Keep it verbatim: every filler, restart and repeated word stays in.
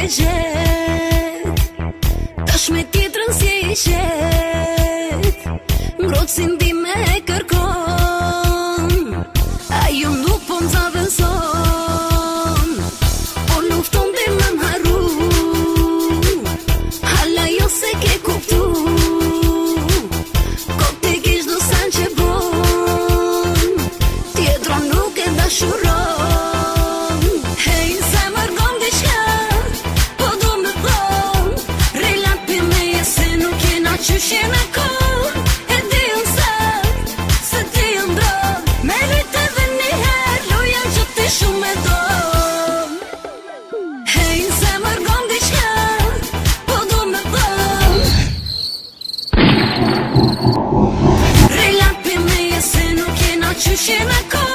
gjet, tash me tjetrën si e qet, ngrotësin di me kërkon, ajo nuk po m'zavënson, po lufton dhe më m'harru, hala jo se ke kuptu, ko te kish do san që bon, tjetron nuk e dashuron. Qyshe në kohë, e di unë sakt, se ti unë dronë, me rritë edhe njëherë, luja që ti shumë e do. Hej, në zemër gom diqka, po du me thonë, relapi me je se nuk jena qyshe në kohë.